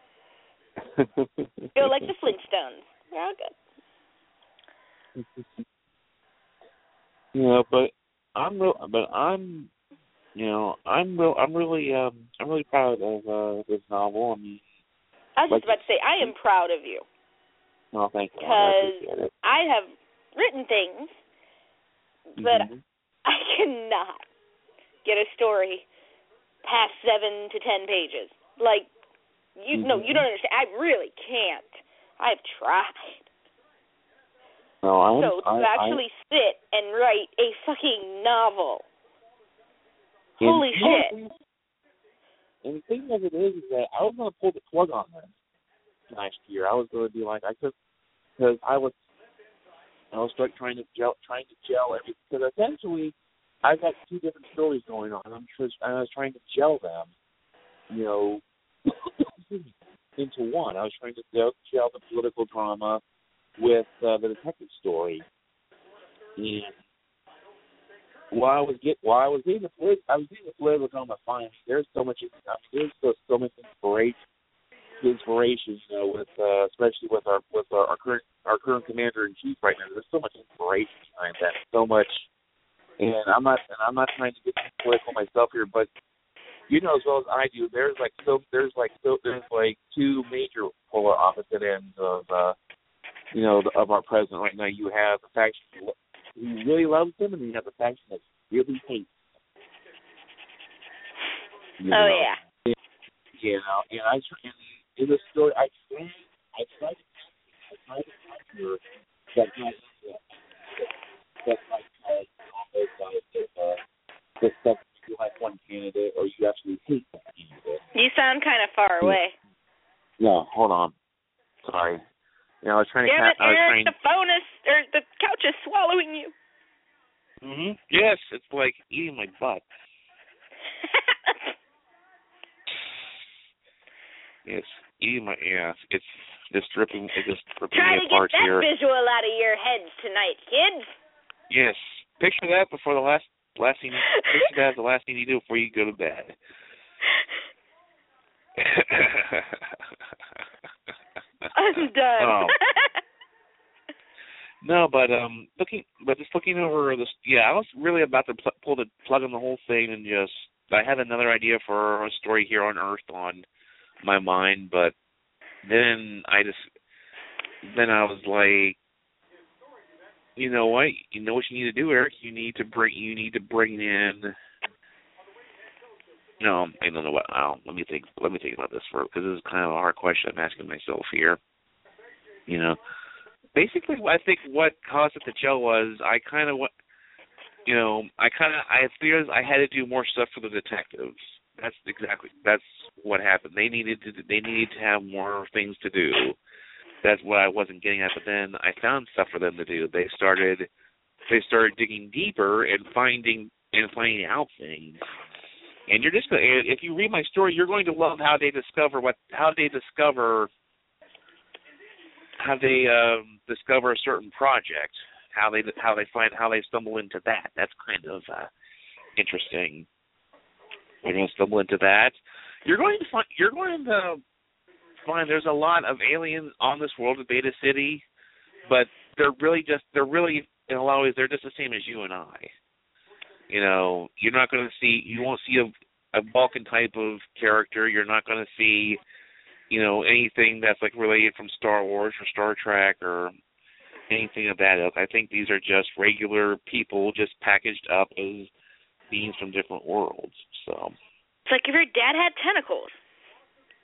Feel like the Flintstones. They're all good. You know, but I'm real, but I'm, you know, I'm real, I'm really, um, I'm really proud of uh, this novel. I mean, I was like, just about to say, I am proud of you. Oh, thank you. Because I, I have written things, but mm-hmm. I cannot get a story past seven to ten pages. Like, you mm-hmm. no, you don't understand. I really can't. I've tried. No, I, so to I, actually I, sit and write a fucking novel. and, Holy shit. And the thing of it is, is that I was going to pull the plug on this last year. I was going to be like, I could, because I was, I was like trying to gel, trying to gel everything. Because essentially, I've got two different stories going on. I'm just, I was trying to gel them, you know, into one. I was trying to gel, gel the political drama with uh, the detective story. And while I was get, while I was getting the polit- I was getting the political drama fine. There's so much, I mean, there's so, so much inspiration. Inspiration, you know, with uh, especially with our with our, our current our current commander in chief right now. There's so much inspiration behind that, so much. And I'm not and I'm not trying to get political myself here, but you know as well as I do, there's like so there's like so there's like two major polar opposite ends of uh, you know of our president right now. You have the faction who really loves him, and you have the faction that really hates him. You oh know? yeah. And, you know, and I and in the story, I tried, I tried to, I tried to capture that kind of, that kind of, on both sides of uh, the stuff you like one candidate or you actually hate that candidate. You sound kind of far away. No, hold on. Sorry. You know, I was trying to. Damn Ca- it, I was Eric! trying... The phone is, or the couch is swallowing you. Mhm. Yes, it's like eating my butt. Yes. Eating my ass. It's just ripping. It's just ripping Try me to apart get that here. visual out of your heads tonight, kids. Yes. Picture that before the last last thing. Picture that as the last thing you do before you go to bed. I'm done. Oh. No, but um, looking, but just looking over this. Yeah, I was really about to pl- pull the plug on the whole thing and just. I had another idea for a story here on Earth on my mind, but then I just then I was like, you know what? You know what you need to do, Eric? You need to bring you need to bring in. No, I don't know what. Oh, let me think. Let me think about this for because this is kind of a hard question I'm asking myself here. You know, basically, I think what caused it to gel was I kind of, you know, I kind of I feared I had to do more stuff for the detectives. That's exactly that's what happened. They needed to they needed to have more things to do. That's what I wasn't getting at. But then I found stuff for them to do. They started they started digging deeper and finding and finding out things. And you're just if you read my story, you're going to love how they discover what how they discover how they um, discover a certain project. How they how they find how they stumble into that. That's kind of uh, interesting. You're going to stumble into that. You're going to find you're going to find there's a lot of aliens on this world of Beta City, but they're really just they're really in a lot of ways they're just the same as you and I. You know, you're not going to see you won't see a, a Vulcan type of character. You're not going to see, you know, anything that's like related from Star Wars or Star Trek or anything of that ilk. I think these are just regular people just packaged up as beings from different worlds. So it's like if your dad had tentacles.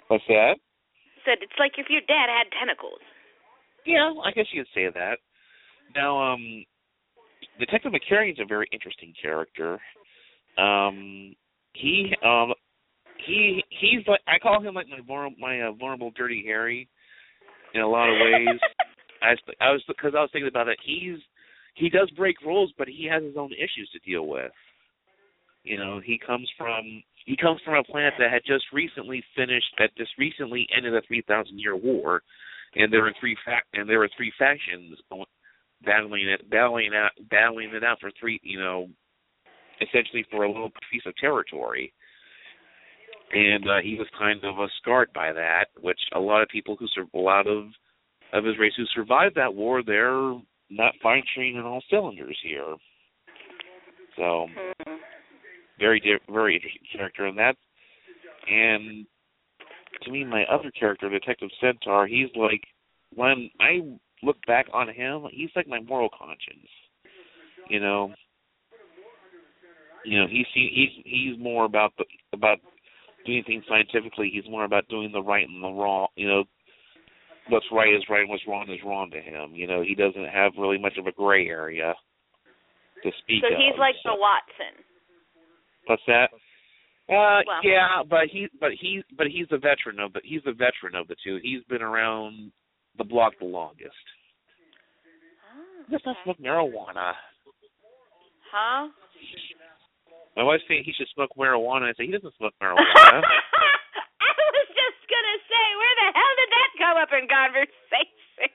What's that? Said it's like if your dad had tentacles. Yeah, I guess you could say that. Now, um, Detective McCarry's a very interesting character. Um, he, um, he, he's like, I call him like my vulnerable, my uh, vulnerable Dirty Harry in a lot of ways. I, I was because I was thinking about it. He's he does break rules, but he has his own issues to deal with. You know, he comes from he comes from a planet that had just recently finished, that just recently ended a three thousand year war, and there were three fac and there were three factions battling it, battling out, battling it out for three, you know, essentially for a little piece of territory. And uh, he was kind of uh, scarred by that, which a lot of people who sur- a lot of of his race who survived that war, they're not functioning in all cylinders here. So, very di- very interesting character, and that. And to me, my other character, Detective Centaur, he's like, when I look back on him, he's like my moral conscience. You know, you know, he's he's he's more about the, about doing things scientifically. He's more about doing the right and the wrong. You know, what's right is right and what's wrong is wrong to him. You know, he doesn't have really much of a gray area to speak so of. He's like so. the Watson. What's that? Uh, well. yeah, but he, but he, but he's the veteran of the, he's the veteran of the two. He's been around the block the longest. Oh, He does not smoke marijuana. Huh? My wife's saying he should smoke marijuana. I say he doesn't smoke marijuana. I was just gonna say, where the hell did that come up in conversation?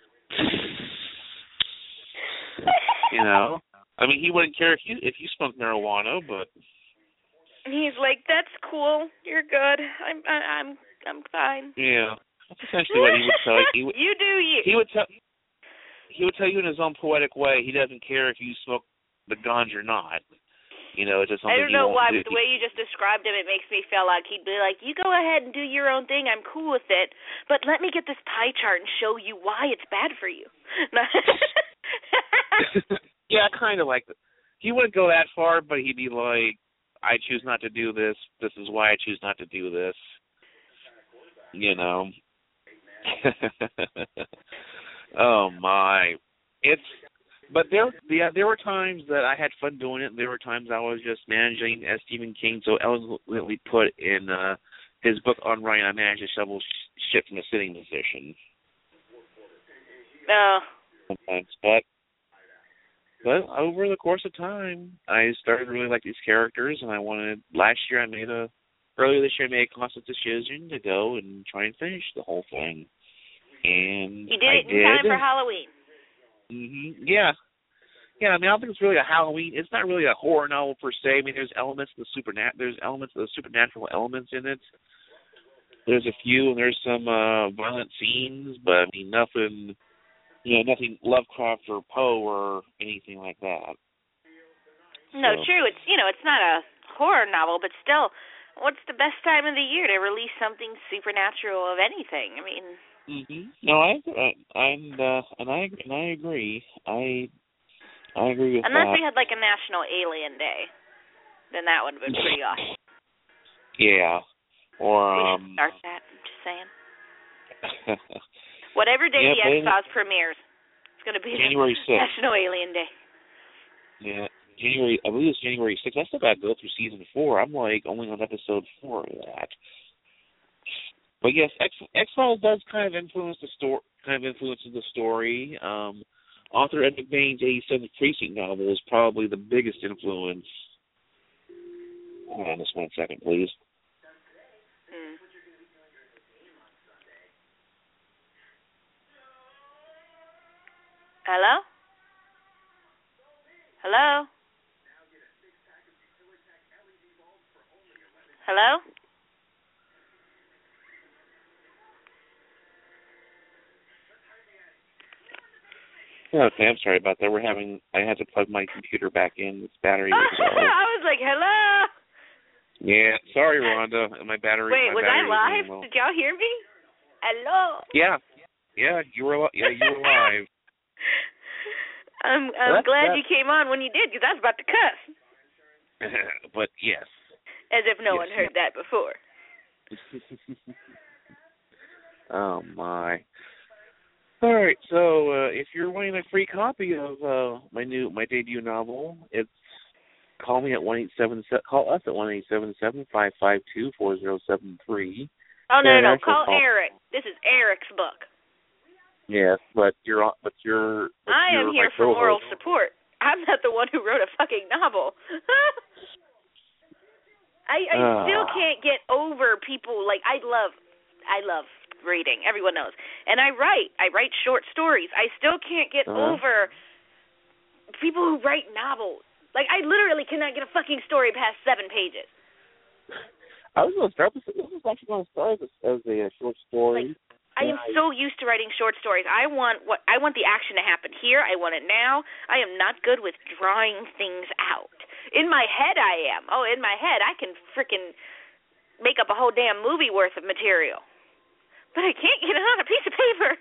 You know, I mean, he wouldn't care if you if you smoked marijuana, but. He's like, that's cool. You're good. I'm I'm I'm fine. Yeah, that's essentially what he would tell you. He would, you do you. He would tell he would tell you in his own poetic way. He doesn't care if you smoke the ganja or not. You know, it's just something. I don't know he won't why, do. but the way you just described him, it makes me feel like he'd be like, you go ahead and do your own thing. I'm cool with it, but let me get this pie chart and show you why it's bad for you. Yeah, kind of like that. He wouldn't go that far, but he'd be like, I choose not to do this. This is why I choose not to do this. You know. Oh my! It's but there yeah there were times that I had fun doing it. And there were times I was just managing, as Stephen King so eloquently put in uh, his book on Ryan. I managed to shovel sh- shit from a sitting position. No. Sometimes, but. But over the course of time, I started to really like these characters, and I wanted. Last year, I made a. Earlier this year, I made a conscious decision to go and try and finish the whole thing. And you did I it in did. time for Halloween. Mm-hmm. Yeah, yeah. I mean, I don't think it's really a Halloween. It's not really a horror novel per se. I mean, there's elements of the supernat. There's elements of the supernatural elements in it. There's a few, and there's some uh, violent scenes, but I mean, nothing. You know, nothing Lovecraft or Poe or anything like that. No, so. True. It's you know, it's not a horror novel, but still, what's the best time of the year to release something supernatural of anything? I mean. Mm-hmm. No, I, I, I'm, uh, and I, and I agree. I, I agree with Unless that. we had like a National Alien Day, then that would have been pretty awesome. Yeah. Or we um. should start that. I'm just saying. Whatever day yeah, the X-Files premieres, it's going to be January sixth. National Alien Day. Yeah, January. I believe it's January sixth. I still got to go through season four. I'm like only on episode four of that. But yes, X X-Files does kind of influence the story. Kind of influences the story. Um, author Ed McBain's eighty-seventh Precinct novel is probably the biggest influence. Hold on, just one second, please. Hmm. Hello? Hello? Hello? Okay, I'm sorry about that. We're having. I had to plug my computer back in. Its battery was low. I was like, hello? Yeah, sorry, Rhonda. My battery. Wait, my was battery I live? Was Did y'all hear me? Hello? Yeah, yeah, you were. Yeah, you were live. I'm I'm that's, glad that's... you came on when you did, because I was about to cuss. But yes. As if no yes, one heard that before. Oh my! All right, so uh, if you're wanting a free copy of uh, my new my debut novel, it's call me at one eight seven seven. Call us at one eight seven seven five five two four zero seven three. Oh no, no, no! Call, call Eric. This is Eric's book. Yes, but you're but you're. But I you're am here for moral support. I'm not the one who wrote a fucking novel. I, I uh. still can't get over people. Like I love, I love reading. Everyone knows, and I write. I write short stories. I still can't get uh-huh. over people who write novels. Like I literally cannot get a fucking story past seven pages. I was going to start. This is actually going to start as a, as a short story. Like, I am so used to writing short stories. I want what I want the action to happen here. I want it now. I am not good with drawing things out. In my head, I am. Oh, in my head, I can freaking make up a whole damn movie worth of material. But I can't get it on a piece of paper.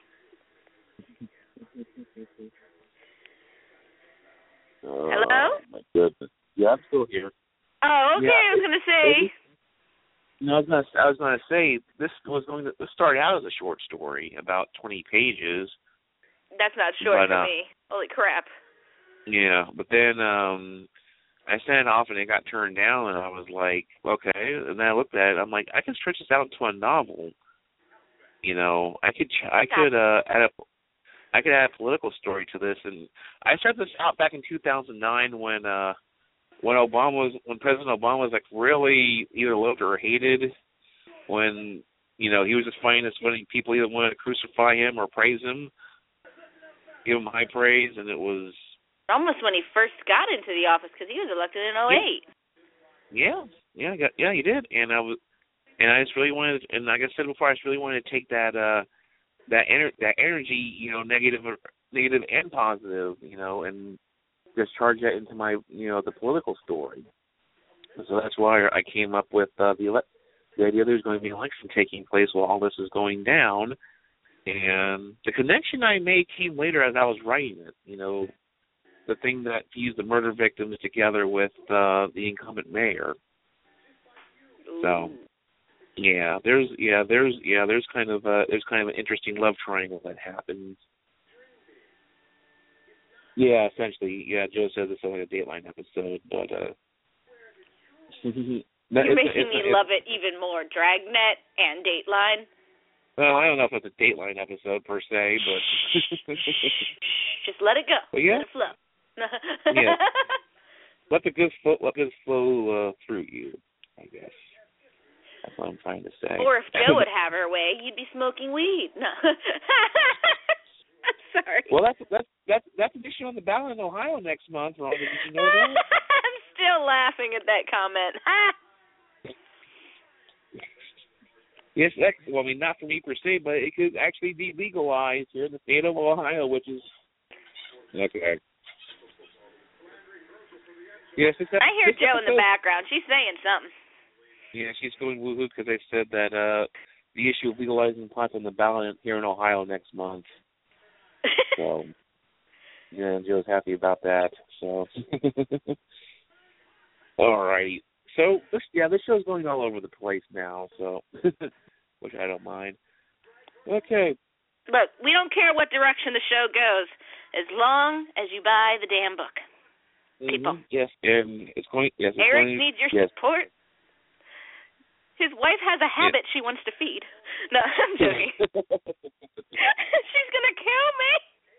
Oh, hello? My goodness. Yeah, I'm still here. Oh, okay. Yeah, I was going to say. It, No, I was gonna. I was gonna say this was going to this started out as a short story, about twenty pages. That's not short but, for uh, me. Holy crap! Yeah, but then um, I sent it off and it got turned down, and I was like, okay. And then I looked at it. I'm like, I can stretch this out into a novel. You know, I could. I could uh, add a. I could add a political story to this, and I started this out back in two thousand nine when. uh When Obama was, when President Obama was like really either loved or hated, when you know he was just finding this funny people either wanted to crucify him or praise him, give him high praise, and it was almost when he first got into the office because he was elected in oh eight. Yeah, yeah, yeah, yeah, he did, and I was, and I just really wanted, and like I said before, I just really wanted to take that uh that ener- that energy, you know, negative, negative and positive, you know, and just charge that into my, you know, the political story. So that's why I came up with uh, the ele- the idea there's going to be an election taking place while all this is going down. And the connection I made came later as I was writing it. You know, the thing that fused the murder victims together with uh, the incumbent mayor. So, yeah, there's yeah there's yeah there's kind of a, there's kind of an interesting love triangle that happens. Yeah, essentially. Yeah, Joe says it's only a Dateline episode, but uh, you're making me it's, love it even more. Dragnet and Dateline. Well, I don't know if it's a Dateline episode per se, but just let it go. But yeah. Let it flow. Yeah. Let the good flow. Let this flow uh, through you. I guess that's what I'm trying to say. Or if Joe would have her way, you'd be smoking weed. No. Sorry. Well, that's that's that's that's an issue on the ballot in Ohio next month, Rhonda. Did you know that? I'm still laughing at that comment. Yes, that, well, I mean, not for me per se, but it could actually be legalized here in the state of Ohio, which is okay. Yes, it's I hear Joe in the background. She's saying something. Yeah, she's going woohoo because they said that uh, the issue of legalizing pot on the ballot here in Ohio next month. So, yeah, Joe's happy about that. So, all right. So, this, yeah, this show's going all over the place now, so, which I don't mind. Okay. Look, we don't care what direction the show goes, as long as you buy the damn book. People. Mm-hmm. Yes, and it's going. Yes, it's Eric going, needs your yes. support. His wife has a habit yes. she wants to feed. No, I'm joking. She's gonna kill me.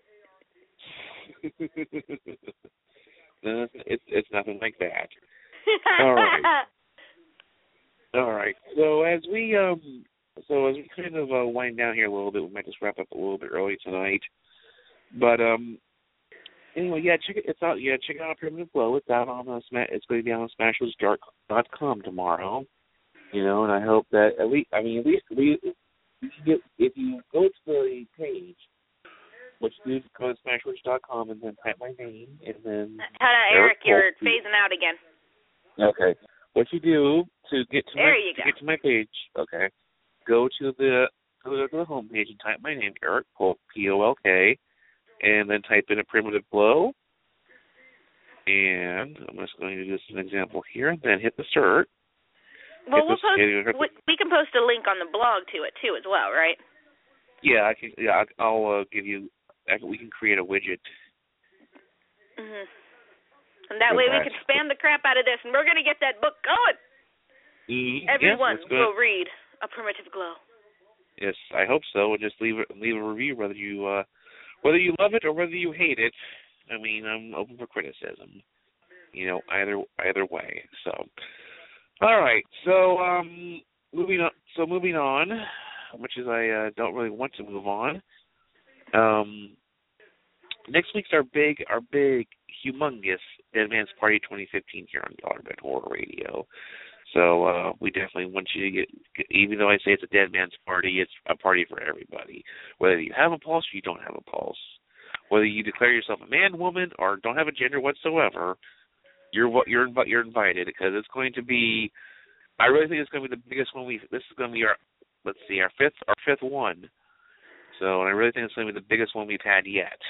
No, it's it's nothing like that. All right. All right. So as we um, so as we kind of uh, wind down here a little bit, we might just wrap up a little bit early tonight. But um, anyway, yeah, check it. It's out. Yeah, check out Primitive Flow. It's out on uh, Sma- It's going to be on smashwords dot com tomorrow. You know, and I hope that at least, I mean, at least we, if you get, if you go to the page, what you do is go to smashwords dot com and then type my name and then. Hold on, Eric, Eric you're Polk, phasing out again. Okay, what you do to get to there my you to go. get to my page, okay, go to the go to the home page and type my name, Eric Polk, P O L K, and then type in a Primitive Flow. And I'm just going to do this as an example here. Then hit the search. Well, we'll post, we, we can post a link on the blog to it too, as well, right? Yeah, I can. Yeah, I'll uh, give you. We can create a widget. Mhm. And that way we can spam the crap out of this, and we're gonna get that book going. Mm-hmm. Everyone yeah, will read A Primitive Glow. Yes, I hope so. And just leave it, leave a review, whether you uh, whether you love it or whether you hate it. I mean, I'm open for criticism. You know, either either way. So, all right. So, um, moving on. So moving on, much as I uh, don't really want to move on. Um, next week's our big, our big, humongous Dead Man's Party twenty fifteen here on Dollar Bed Horror Radio. So uh, we definitely want you to get, get, even though I say it's a Dead Man's Party, it's a party for everybody. Whether you have a pulse or you don't have a pulse. Whether you declare yourself a man, woman, or don't have a gender whatsoever, you're you're you're invited, because it's going to be. I really think it's going to be the biggest one we. This is going to be our. Let's see, our fifth our fifth one. So, and I really think it's going to be the biggest one we've had yet,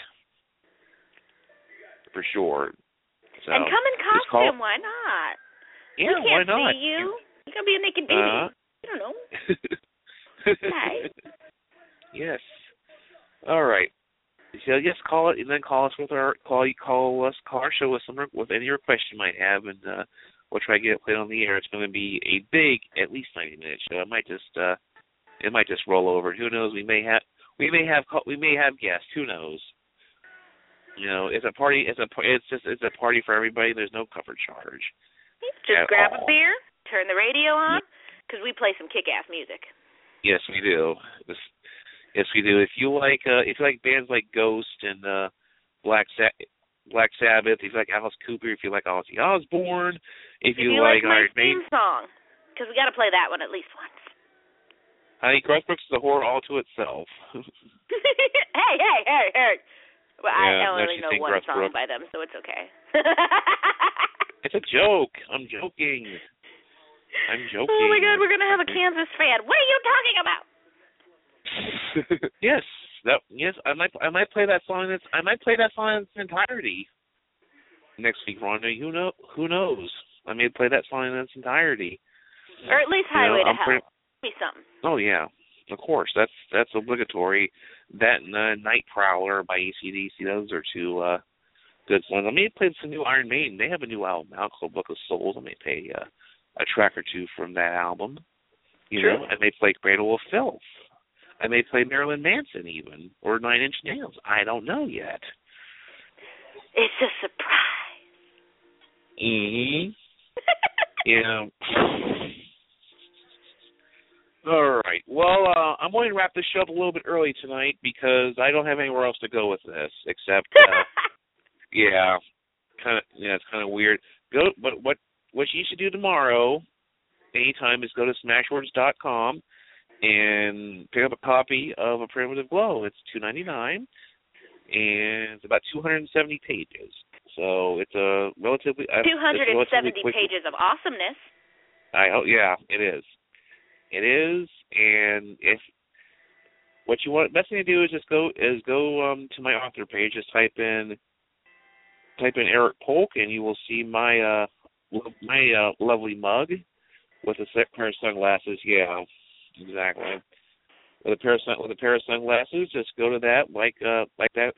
for sure. So, and come in costume, call, why not? Yeah, we can't why not? see you. You're gonna be a naked baby. Uh, I don't know. Hi. Yes. All right. So just call it, and then call us with our call. You call us, call our show with some with any request you might have, and uh, we'll try to get it played on the air. It's going to be a big, at least ninety minute show. It might just, uh, it might just roll over. Who knows? We may have, we may have, we may have guests. Who knows? You know, it's a party. It's a, it's just, it's a party for everybody. There's no cover charge. Just grab all. a beer, turn the radio on, because we play some kick-ass music. Yes, we do. This, Yes, we do. If you like, uh, if you like bands like Ghost and uh, Black Sa- Black Sabbath, if you like Alice Cooper, if you like Ozzy Osbourne, if, if you, you like, like my Iron theme Maiden, song, because we got to play that one at least once. I think Garth Brooks is a horror all to itself. hey, hey, hey, hey! Well, yeah, I only know one Garth song Brooks. by them, so it's okay. It's a joke. I'm joking. I'm joking. Oh my God, we're gonna have a Kansas fan. What are you talking about? yes, that yes, I might I might play that song. That's I might play that song in its entirety next week, Rhonda. Who know? Who knows? I may play that song in its entirety. Or at least Highway you know, to Hell. Pretty... Give me something. Oh yeah, of course. That's that's obligatory. That and uh, Night Prowler by A C D C. Those are two uh, good ones. I may play some new Iron Maiden. They have a new album out called Book of Souls. I may play uh, a track or two from that album. You True. know, I may play Cradle of Filth. I may play Marilyn Manson even, or Nine Inch Nails. I don't know yet. It's a surprise. Mm-hmm. Yeah. All right. Well, uh, I'm going to wrap this show up a little bit early tonight because I don't have anywhere else to go with this except, uh, yeah, kind of. Yeah, it's kind of weird. Go, but what what you should do tomorrow, anytime, is go to smashwords dot com. And pick up a copy of A Primitive Glow. It's two ninety-nine, and it's about two hundred seventy pages. So it's a relatively two hundred seventy quick, pages of awesomeness. I hope, yeah, it is. It is, and if what you want, best thing to do is just go is go um, to my author page. Just type in type in Eric Polk, and you will see my uh my uh, lovely mug with a set pair of sunglasses. Yeah. Exactly. With a pair of sun, with a pair of sunglasses, just go to that, like uh, like that.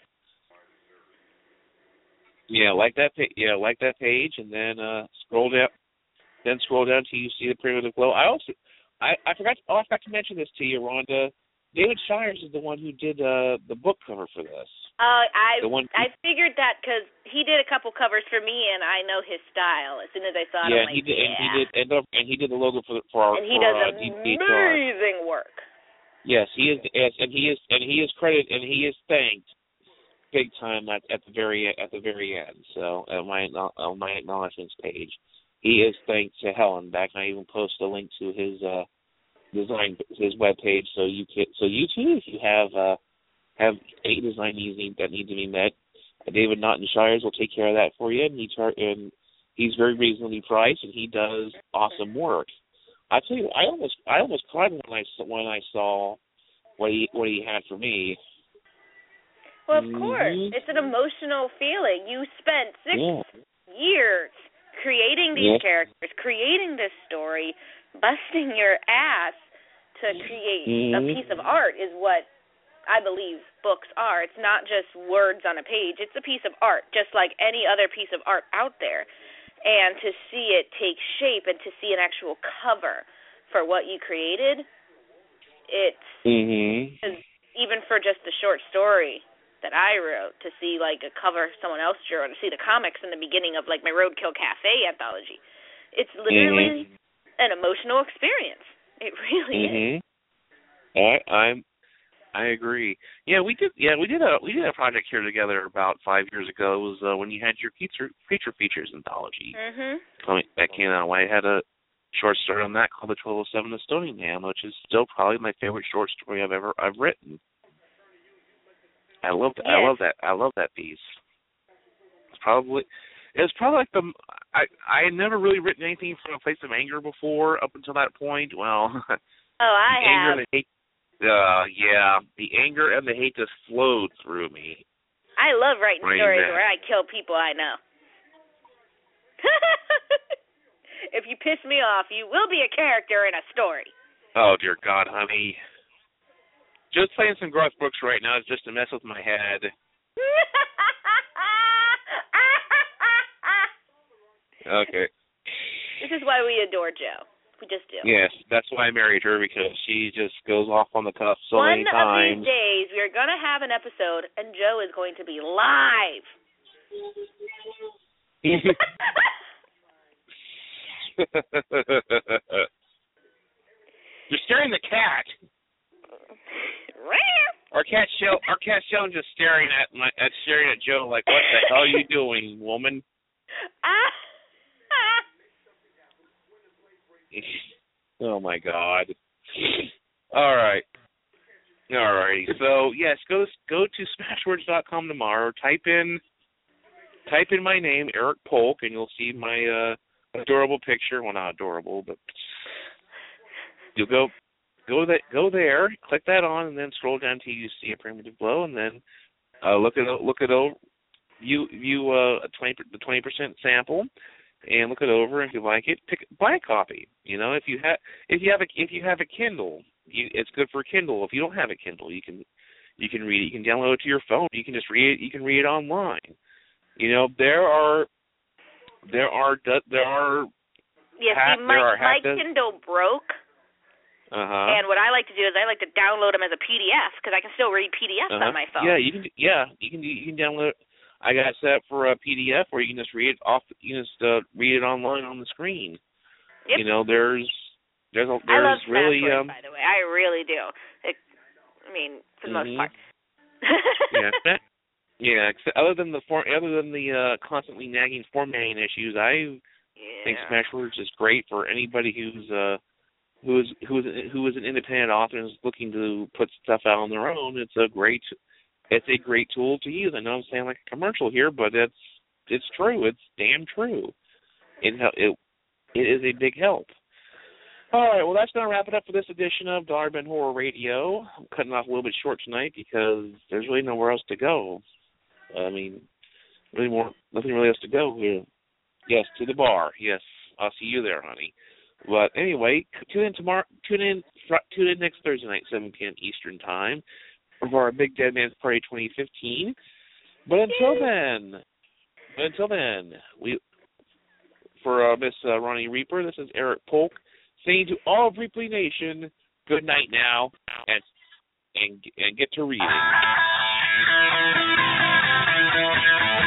Yeah, like that. Pa- yeah, like that page, and then uh, scroll down. Then scroll down till you see the Primitive Glow. I also, I, I forgot. To, oh, I forgot to mention this to you, Rhonda. David Shires is the one who did uh, the book cover for this. Uh, I the one I figured that because he did a couple covers for me, and I know his style. As soon as I saw it, yeah, I'm like, he did, yeah. and he did, and, and he did the logo for for our. And he for, does uh, amazing work. Yes, he is. Yes, and he is, and he is credited, and he is thanked big time at, at the very at the very end. So at my on my acknowledgements page, he is thanked to hell and back. And I even post a link to his uh, design his webpage, so you can so you too, if you have uh, have a design needs that need to be met, David Naughton Shires will take care of that for you, and he tar- and he's very reasonably priced, and he does awesome work. I tell you, I almost I almost cried when I when I saw what he what he had for me. Well, of mm-hmm. course, it's an emotional feeling. You spent six yeah. years creating these yeah. characters, creating this story, busting your ass to create mm-hmm. a piece of art is what I believe books are. It's not just words on a page. It's a piece of art, just like any other piece of art out there. And to see it take shape and to see an actual cover for what you created, it's mm-hmm. even for just the short story that I wrote, to see like a cover someone else drew, or to see the comics in the beginning of like my Roadkill Cafe anthology. It's literally mm-hmm. an emotional experience. It really mm-hmm. is. I I'm I agree. Yeah, we did. Yeah, we did a we did a project here together about five years ago. It was uh, when you had your feature feature features anthology. Mhm. Coming that came out. I had a short story on that called The twelve oh seven of Stoningham, which is still probably my favorite short story I've ever I've written. I love yes. I love that I love that piece. It's probably it's probably like the I I had never really written anything from a place of anger before up until that point. Well, oh, I the anger have. and the hate. Uh, yeah, the anger and the hate just flowed through me. I love writing right stories there. where I kill people I know. If you piss me off, you will be a character in a story. Oh, dear God, honey. Just playing some Garth Brooks right now is just to mess with my head. Okay. This is why we adore Jo. We just do. Yes, that's why I married her, because she just goes off on the cuff so One many times. One of these days, we are going to have an episode, and Jo is going to be live. You're staring at the cat. Our cat shell, our cat shell, just staring at my, at staring at Jo like, what the hell are you doing, woman? Oh my God! All right, all righty. So yes, go go to Smashwords dot com tomorrow. Type in type in my name, Eric Polk, and you'll see my uh, adorable picture. Well, not adorable, but you'll go go that go there, click that on, and then scroll down till you see a primitive blow, and then uh, look at look at over view view uh, a twenty the twenty percent sample. And look it over. If you like it, pick buy a copy. You know, if you have if you have a if you have a Kindle, you, it's good for Kindle. If you don't have a Kindle, you can you can read it. You can download it to your phone. You can just read it. You can read it online. You know, there are there are there are yeah. half, See, my there are my half Kindle broke. Uh huh. And what I like to do is I like to download them as a P D F because I can still read P D Fs uh-huh. on my phone. Yeah, you can. Yeah, you can. You can download. I got it set up for a P D F where you can just read it off. You can just uh, read it online on the screen. Yep. You know, there's there's a, there's I love really Smashwords, um. by the way, I really do. It, I mean, for the mm-hmm. most part. yeah. Yeah. Other than the form, other than the uh, constantly nagging formatting issues, I yeah. think Smashwords is great for anybody who's uh who is who is who is an independent author and is looking to put stuff out on their own. It's a great. It's a great tool to use. I know I'm saying like a commercial here, but it's it's true. It's damn true. It it it is a big help. All right, well that's gonna wrap it up for this edition of Dollar Bin Horror Radio. I'm cutting off a little bit short tonight because there's really nowhere else to go. I mean, really more nothing really else to go here. Yes, to the bar. Yes, I'll see you there, honey. But anyway, tune in tomorrow. Tune in. Tune in next Thursday night, seven p.m. Eastern Time, for our Big Dead Man's Party twenty fifteen. But until then, but until then, we for uh, Miss uh, Ronnie Reaper, this is Eric Polk saying to all of Ripley Nation, good night now, and and and get to reading.